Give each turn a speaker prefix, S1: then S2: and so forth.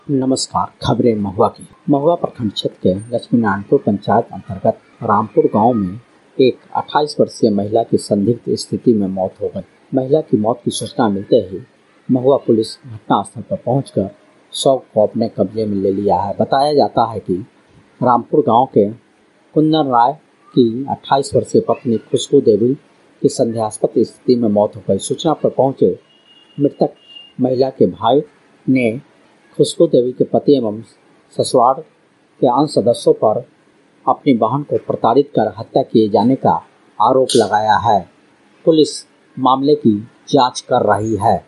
S1: नमस्कार। खबरें महुआ की। महुआ प्रखंड क्षेत्र के लक्ष्मीनारायणपुर पंचायत अंतर्गत रामपुर गांव में एक 28 वर्षीय महिला की संदिग्ध स्थिति में मौत हो गई। महिला की मौत की सूचना मिलते ही महुआ पुलिस घटनास्थल पर पहुंचकर शव को अपने कब्जे में ले लिया है। बताया जाता है कि रामपुर गांव के कुंदन राय की 28 वर्षीय पत्नी खुशबू देवी की संदेहास्पद स्थिति में मौत हो गई। सूचना पर पहुंचे मृतक महिला के भाई ने खुशबू देवी के पति एवं ससुराल के अन्य सदस्यों पर अपनी बहन को प्रताड़ित कर हत्या किए जाने का आरोप लगाया है। पुलिस मामले की जांच कर रही है।